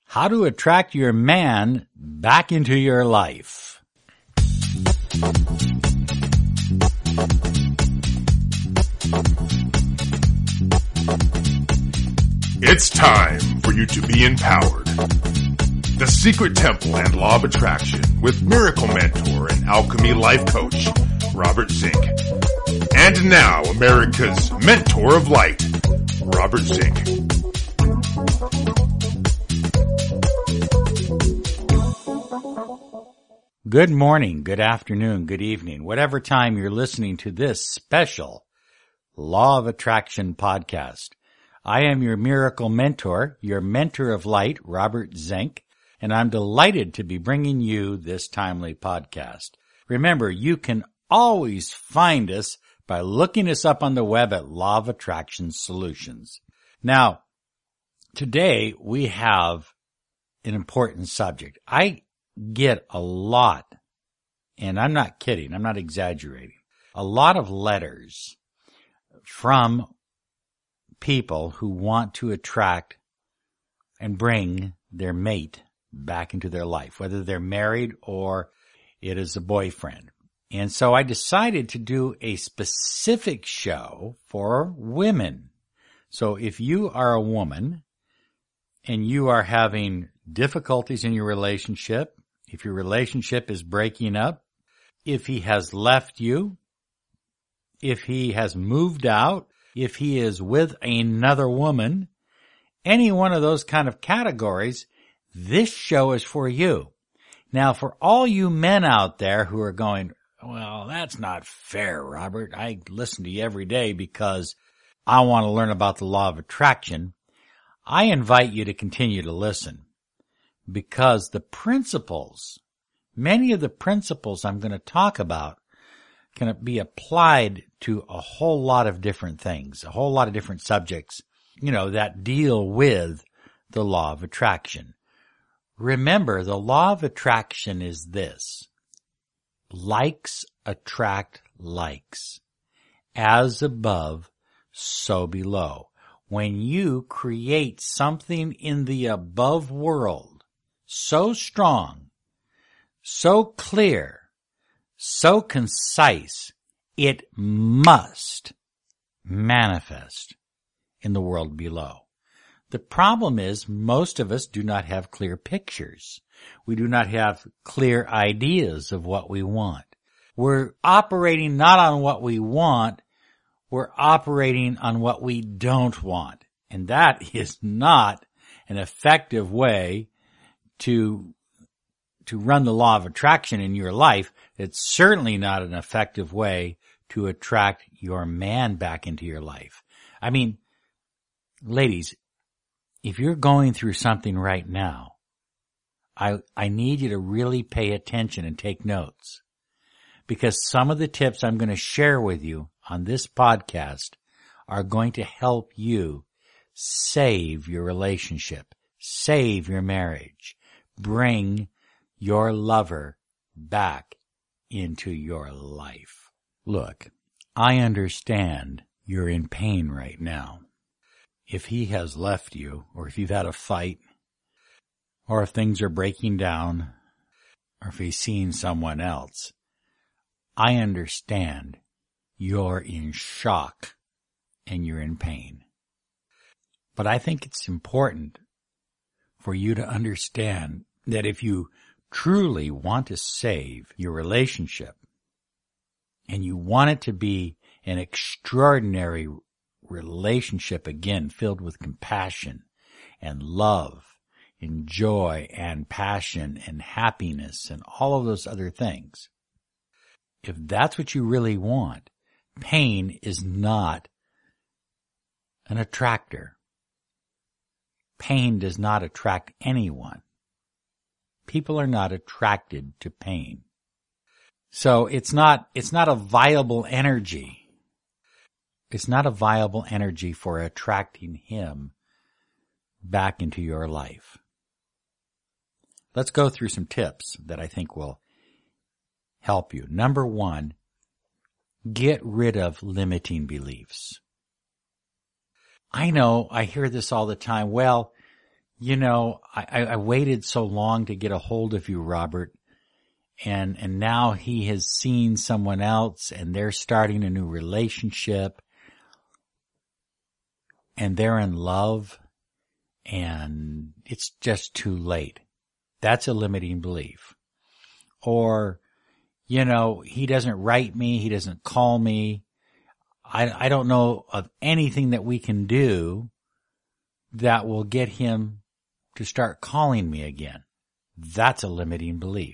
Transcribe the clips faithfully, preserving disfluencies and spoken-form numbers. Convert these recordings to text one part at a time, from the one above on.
How to attract your man back into your life. It's time for you to be empowered. The Secret Temple and Law of Attraction with Miracle Mentor and Alchemy Life Coach, Robert Zink. And now, America's Mentor of Light, Robert Zink. Good morning, good afternoon, good evening, whatever time you're listening to this special Law of Attraction podcast. I am your miracle mentor, your mentor of light, Robert Zink, and I'm delighted to be bringing you this timely podcast. Remember, you can always find us by looking us up on the web at Law of Attraction Solutions. Now, today we have an important subject. I get a lot, and I'm not kidding, I'm not exaggerating, a lot of letters from people who want to attract and bring their mate back into their life, whether they're married or it is a boyfriend. And so I decided to do a specific show for women. So if you are a woman and you are having difficulties in your relationship, if your relationship is breaking up, if he has left you, if he has moved out, if he is with another woman, any one of those kind of categories, this show is for you. Now, for all you men out there who are going, well, that's not fair, Robert. I listen to you every day because I want to learn about the law of attraction. I invite you to continue to listen because the principles, many of the principles I'm going to talk about can be applied to a whole lot of different things, a whole lot of different subjects, you know, that deal with the law of attraction. Remember, the law of attraction is this. Likes attract likes. As above, so below. When you create something in the above world so strong, so clear, so concise, it must manifest in the world below. The problem is most of us do not have clear pictures. We do not have clear ideas of what we want. We're operating not on what we want, we're operating on what we don't want. And that is not an effective way to to run the law of attraction in your life. It's certainly not an effective way to attract your man back into your life. I mean, ladies, if you're going through something right now, I I need you to really pay attention and take notes, because some of the tips I'm going to share with you on this podcast are going to help you save your relationship, save your marriage, bring your lover back into your life. Look, I understand you're in pain right now. If he has left you, or if you've had a fight, or if things are breaking down, or if he's seen someone else, I understand you're in shock and you're in pain. But I think it's important for you to understand that if you truly want to save your relationship, and you want it to be an extraordinary relationship again, filled with compassion and love and joy and passion and happiness and all of those other things, if that's what you really want, pain is not an attractor. Pain does not attract anyone. People are not attracted to pain. So it's not, it's not a viable energy. It's not a viable energy for attracting him back into your life. Let's go through some tips that I think will help you. Number one, get rid of limiting beliefs. I know I hear this all the time. Well, you know, I, I waited so long to get a hold of you, Robert, and, and now he has seen someone else and they're starting a new relationship and they're in love and it's just too late. That's a limiting belief. Or, you know, he doesn't write me, he doesn't call me. I, I don't know of anything that we can do that will get him to start calling me again. That's a limiting belief.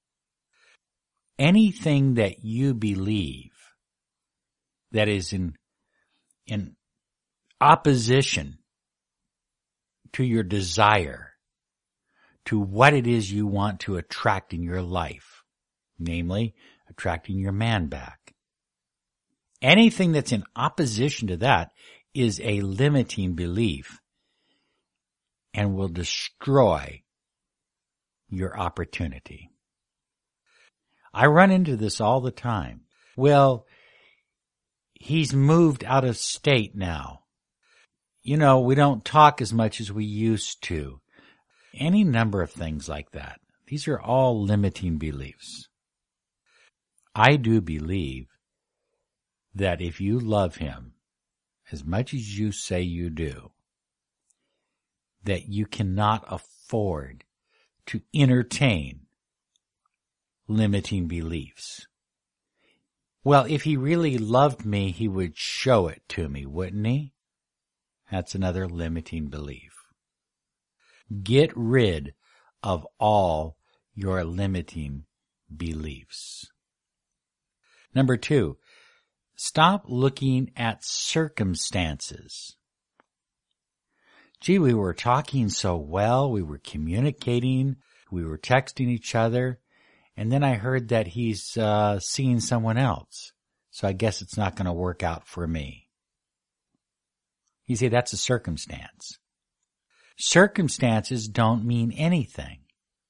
Anything that you believe that is in, in opposition to your desire, to what it is you want to attract in your life, namely attracting your man back. Anything that's in opposition to that is a limiting belief and will destroy your opportunity. I run into this all the time. Well, he's moved out of state now. You know, we don't talk as much as we used to. Any number of things like that. These are all limiting beliefs. I do believe that if you love him as much as you say you do, that you cannot afford to entertain limiting beliefs. Well, if he really loved me, he would show it to me, wouldn't he? That's another limiting belief. Get rid of all your limiting beliefs. Number two, stop looking at circumstances. Gee, we were talking so well, we were communicating, we were texting each other, and then I heard that he's uh seeing someone else, so I guess it's not going to work out for me. You see, that's a circumstance. Circumstances don't mean anything.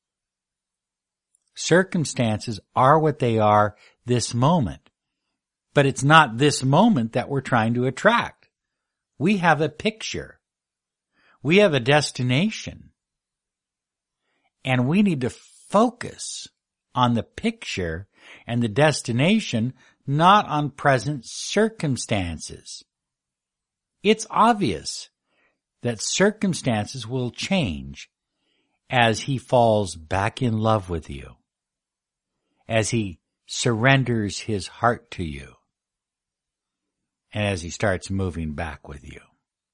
Circumstances are what they are this moment, but it's not this moment that we're trying to attract. We have a picture. We have a destination. And we need to focus on the picture and the destination, not on present circumstances. It's obvious that circumstances will change as he falls back in love with you, as he surrenders his heart to you, and as he starts moving back with you.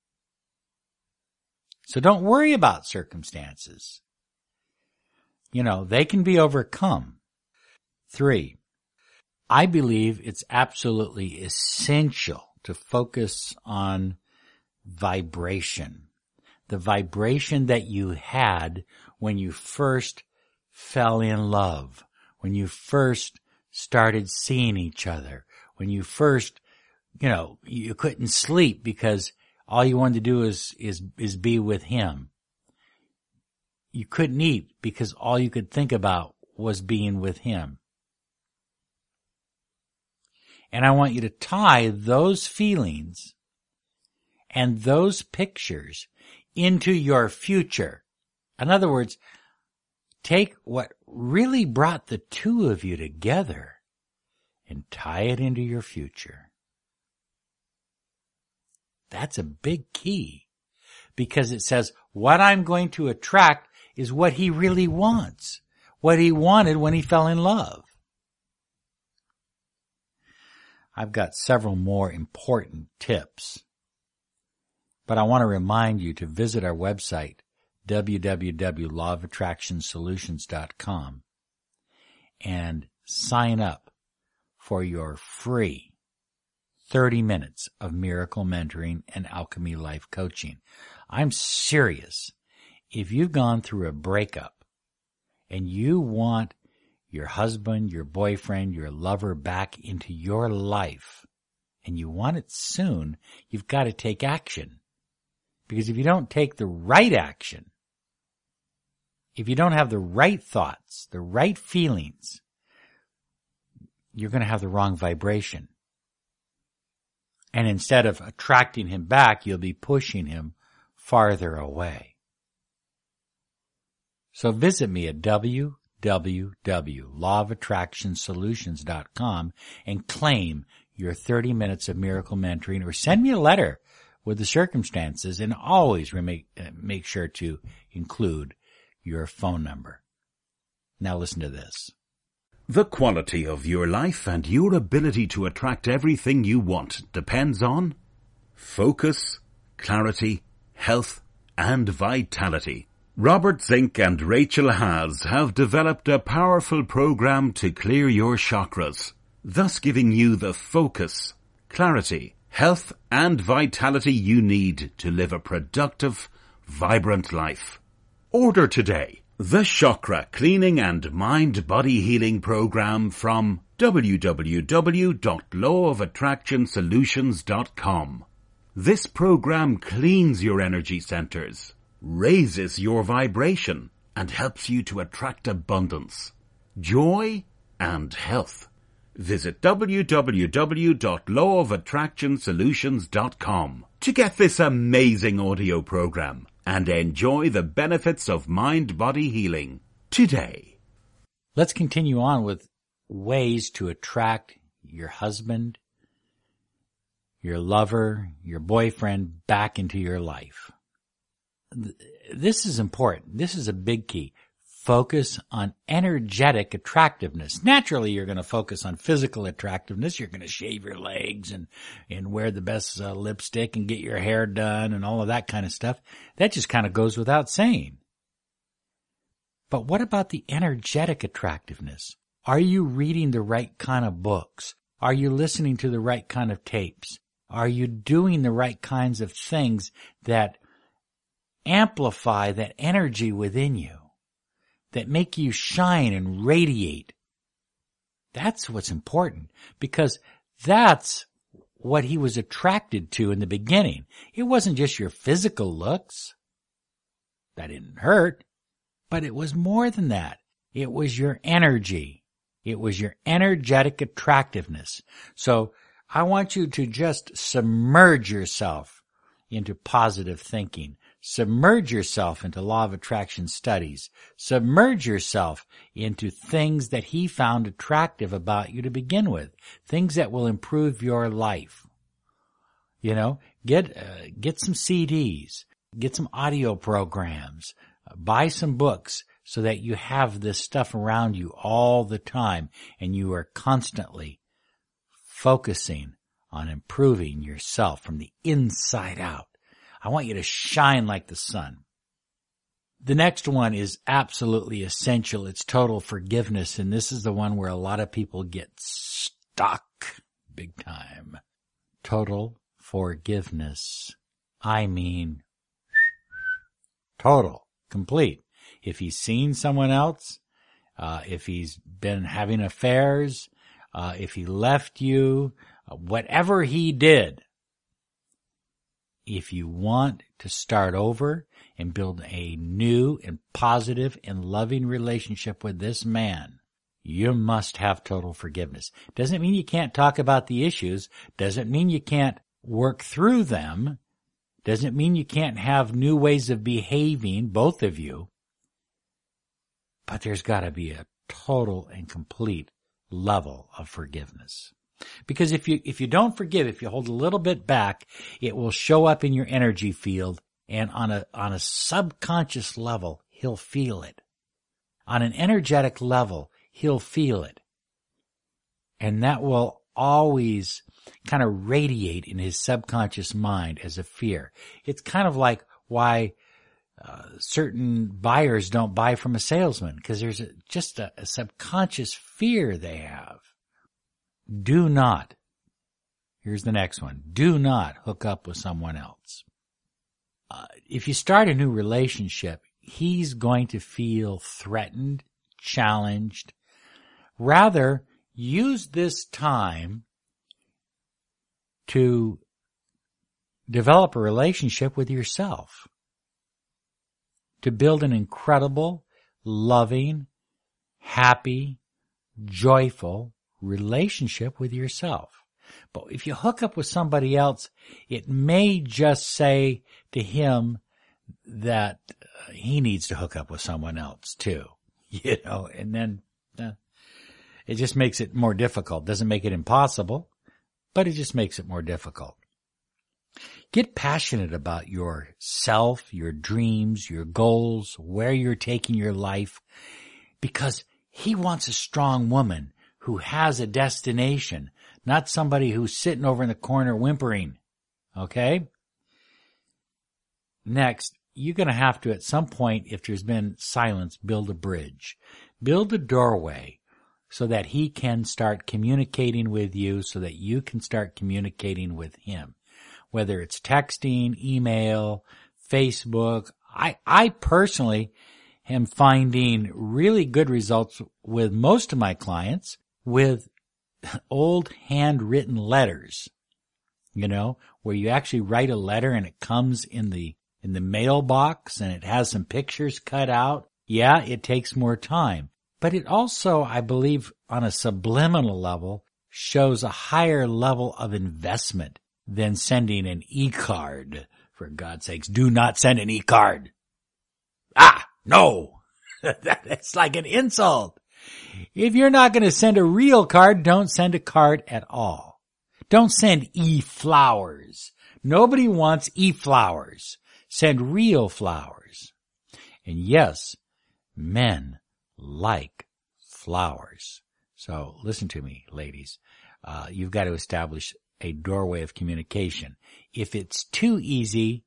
So don't worry about circumstances. You know, they can be overcome. Three, I believe it's absolutely essential to focus on vibration. The vibration that you had when you first fell in love, when you first started seeing each other, when you first, you know, you couldn't sleep because all you wanted to do is, is, is be with him. You couldn't eat because all you could think about was being with him. And I want you to tie those feelings and those pictures into your future. In other words, take what really brought the two of you together and tie it into your future. That's a big key, because it says what I'm going to attract is what he really wants, what he wanted when he fell in love. I've got several more important tips, but I want to remind you to visit our website, w w w dot law of attraction solutions dot com, and sign up for your free thirty minutes of miracle mentoring and alchemy life coaching. I'm serious. If you've gone through a breakup and you want your husband, your boyfriend, your lover back into your life, and you want it soon, you've got to take action. Because if you don't take the right action, if you don't have the right thoughts, the right feelings, you're going to have the wrong vibration. And instead of attracting him back, you'll be pushing him farther away. So visit me at w w w dot law of attraction solutions dot com and claim your thirty minutes of miracle mentoring, or send me a letter with the circumstances, and always make, uh, make sure to include your phone number. Now listen to this. The quality of your life and your ability to attract everything you want depends on focus, clarity, health, and vitality. Robert Zink and Rachel Haas have developed a powerful program to clear your chakras, thus giving you the focus, clarity, health, and vitality you need to live a productive, vibrant life. Order today the Chakra Cleaning and Mind Body Healing Program from w w w dot law of attraction solutions dot com. This program cleans your energy centers, raises your vibration, and helps you to attract abundance, joy, and health. Visit w w w dot law of attraction solutions dot com to get this amazing audio program and enjoy the benefits of mind-body healing today. Let's continue on with ways to attract your husband, your lover, your boyfriend back into your life. This is important. This is a big key. Focus on energetic attractiveness. Naturally, you're going to focus on physical attractiveness. You're going to shave your legs and, and wear the best uh, lipstick and get your hair done and all of that kind of stuff. That just kind of goes without saying. But what about the energetic attractiveness? Are you reading the right kind of books? Are you listening to the right kind of tapes? Are you doing the right kinds of things that amplify that energy within you, that make you shine and radiate? That's what's important, because that's what he was attracted to in the beginning. It wasn't just your physical looks. That didn't hurt, but it was more than that. It was your energy. It was your energetic attractiveness. So I want you to just submerge yourself into positive thinking. Submerge yourself into law of attraction studies. Submerge yourself into things that he found attractive about you to begin with. Things that will improve your life. You know, get, uh, get some C Ds. Get some audio programs. Uh, buy some books so that you have this stuff around you all the time and you are constantly focusing on improving yourself from the inside out. I want you to shine like the sun. The next one is absolutely essential. It's total forgiveness, and this is the one where a lot of people get stuck big time. Total forgiveness. I mean, total, complete. If he's seen someone else, uh, if he's been having affairs, uh, if he left you, uh, whatever he did, if you want to start over and build a new and positive and loving relationship with this man, you must have total forgiveness. Doesn't mean you can't talk about the issues. Doesn't mean you can't work through them. Doesn't mean you can't have new ways of behaving, both of you. But there's got to be a total and complete level of forgiveness. Because if you, if you don't forgive, if you hold a little bit back, it will show up in your energy field, and on a, on a subconscious level, he'll feel it. On an energetic level, he'll feel it. And that will always kind of radiate in his subconscious mind as a fear. It's kind of like why uh, certain buyers don't buy from a salesman, because there's a, just a, a subconscious fear they have. Do not, here's the next one, do not hook up with someone else. Uh, if you start a new relationship, he's going to feel threatened, challenged. Rather, use this time to develop a relationship with yourself, to build an incredible, loving, happy, joyful relationship with yourself. But if you hook up with somebody else, it may just say to him that uh, he needs to hook up with someone else too, you know, and then uh, it just makes it more difficult. Doesn't make it impossible, but it just makes it more difficult. Get passionate about yourself, your dreams, your goals, where you're taking your life, because he wants a strong woman who has a destination, not somebody who's sitting over in the corner whimpering. Okay? Next, you're going to have to, at some point, if there's been silence, build a bridge. Build a doorway so that he can start communicating with you, so that you can start communicating with him. Whether it's texting, email, Facebook. I, I personally am finding really good results with most of my clients with old handwritten letters, you know, where you actually write a letter and it comes in the, in the mailbox and it has some pictures cut out. Yeah, it takes more time, but it also, I believe, on a subliminal level, shows a higher level of investment than sending an e-card. For God's sakes, do not send an e-card. Ah, no. That's like an insult. If you're not going to send a real card, don't send a card at all. Don't send e-flowers. Nobody wants e-flowers. Send real flowers. And yes, men like flowers. So listen to me, ladies. Uh, you've got to establish a doorway of communication. If it's too easy,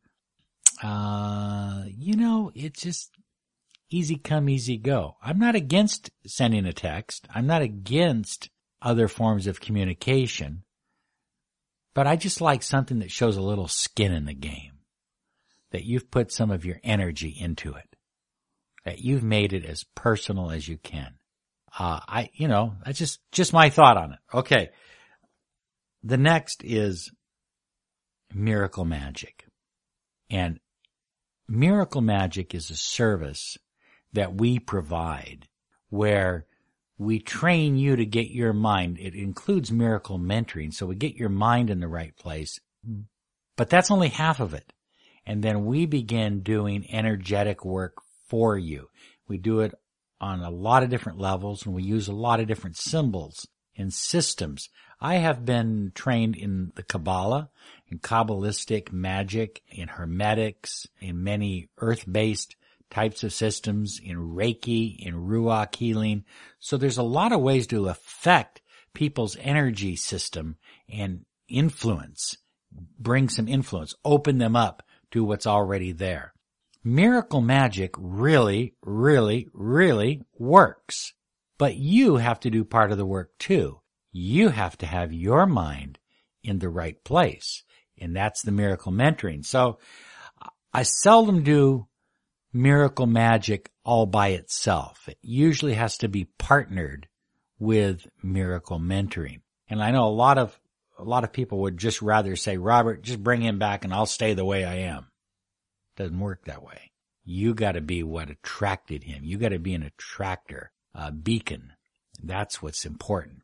uh, you know, it's just easy come, easy go. I'm not against sending a text. I'm not against other forms of communication, but I just like something that shows a little skin in the game, that you've put some of your energy into it, that you've made it as personal as you can. Uh, I, you know, that's just, just my thought on it. Okay. The next is Miracle Magic. And Miracle Magic is a service that we provide where we train you to get your mind. It includes miracle mentoring, so we get your mind in the right place. But that's only half of it. And then we begin doing energetic work for you. We do it on a lot of different levels, and we use a lot of different symbols and systems. I have been trained in the Kabbalah, in Kabbalistic magic, in Hermetics, in many earth-based types of systems, in Reiki, in Ruach healing. So there's a lot of ways to affect people's energy system and influence, bring some influence, open them up to what's already there. Miracle magic really, really, really works. But you have to do part of the work too. You have to have your mind in the right place. And that's the miracle mentoring. So I seldom do miracle magic all by itself. It usually has to be partnered with miracle mentoring. And I know a lot of, a lot of people would just rather say, Robert, just bring him back and I'll stay the way I am. Doesn't work that way. You gotta be what attracted him. You gotta be an attractor, a beacon. That's what's important.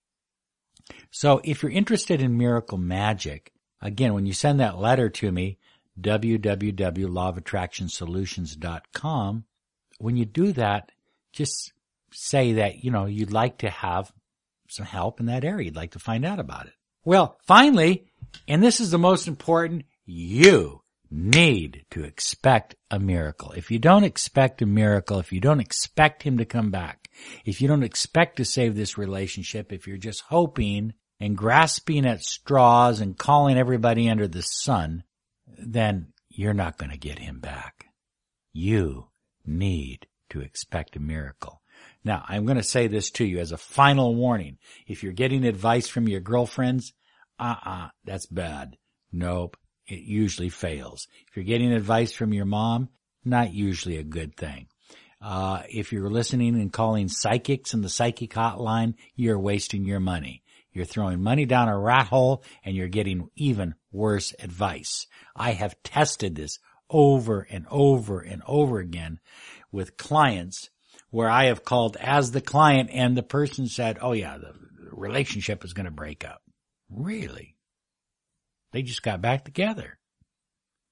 So if you're interested in miracle magic, again, when you send that letter to me, w w w dot law of attraction solutions dot com, when you do that, just say that, you know, you'd like to have some help in that area. You'd like to find out about it. Well, finally, and this is the most important, you need to expect a miracle. If you don't expect a miracle, if you don't expect him to come back, if you don't expect to save this relationship, if you're just hoping and grasping at straws and calling everybody under the sun, then you're not going to get him back. You need to expect a miracle. Now, I'm going to say this to you as a final warning. If you're getting advice from your girlfriends, uh-uh, that's bad. Nope. It usually fails. If you're getting advice from your mom, not usually a good thing. Uh, if you're listening and calling psychics in the psychic hotline, you're wasting your money. You're throwing money down a rat hole and you're getting even worse advice. I have tested this over and over and over again with clients where I have called as the client and the person said, oh yeah, the relationship is going to break up. Really? They just got back together.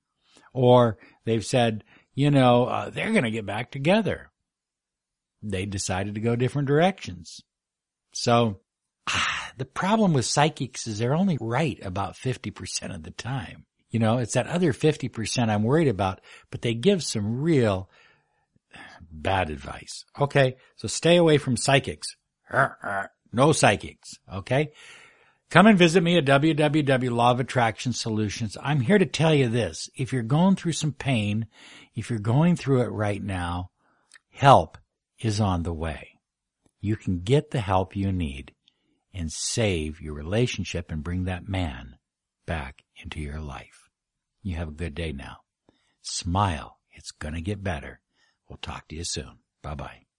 Or they've said, you know, uh, they're going to get back together. They decided to go different directions. So ah, the problem with psychics is they're only right about fifty percent of the time. You know, it's that other fifty percent I'm worried about, but they give some real bad advice. Okay, so stay away from psychics. No psychics, okay? Come and visit me at w w w dot law of attraction solutions. I'm here to tell you this. If you're going through some pain, if you're going through it right now, help is on the way. You can get the help you need and save your relationship and bring that man back into your life. You have a good day now. Smile. It's going to get better. We'll talk to you soon. Bye-bye.